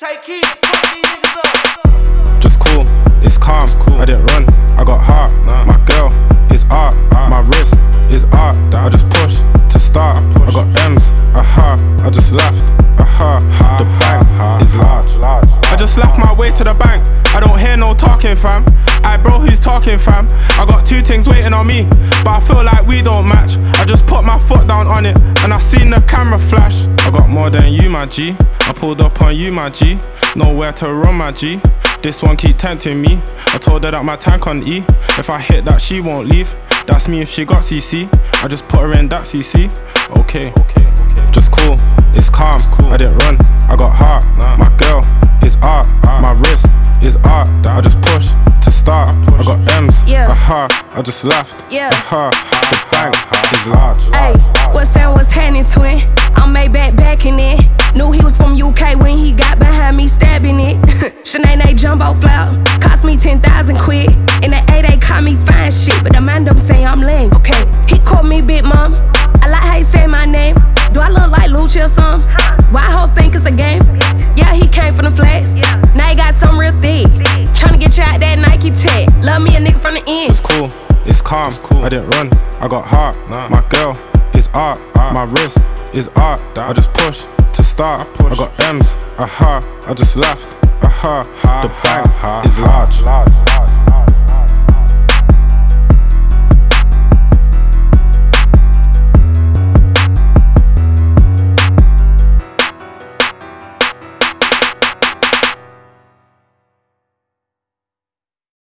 Take heat, fuck these niggas up. Just cool, it's calm, I didn't run, I got heart. My girl is art, my wrist is art. I just push to start, I got M's, aha. I just laughed, aha. The bank is large. I just laughed my way to the bank, I don't hear no talking, fam. Aye bro, who's talking, fam? I got two things waiting on me, but I feel like we don't match. I just put my foot down on it, and I seen the camera flash. I got more than you, my G. I pulled up on you, my G. Nowhere to run, my G. This one keep tempting me. I told her that my tank on E. If I hit that, she won't leave. That's me if she got CC. I just put her in that CC. Okay. Just cool, it's calm. I didn't run, I got heart. My girl is art, my wrist is art. I just push to start. I got M's, aha. I just laughed, aha. The bank is large. Ayy, what's that, what's happening, twin? I'm Maybach backing it. Knew he was from UK when he got behind me stabbing it. Shanae jumbo flout, cost me 10,000 quid. In the 8 they call me fine shit, but the man them say I'm lame. Okay, he called me Big Mom. I like how he say my name. Do I look like Lucci or something? Why hoes think it's a game? Yeah, he came from the flex. Now he got something real thick. Tryna get you out that Nike tech. Love me a nigga from the end. It's cool, it's calm. I didn't run, I got heart. My girl is art, my wrist is art. I just push to start. I got M's, aha. I just laughed, aha. The bank is large.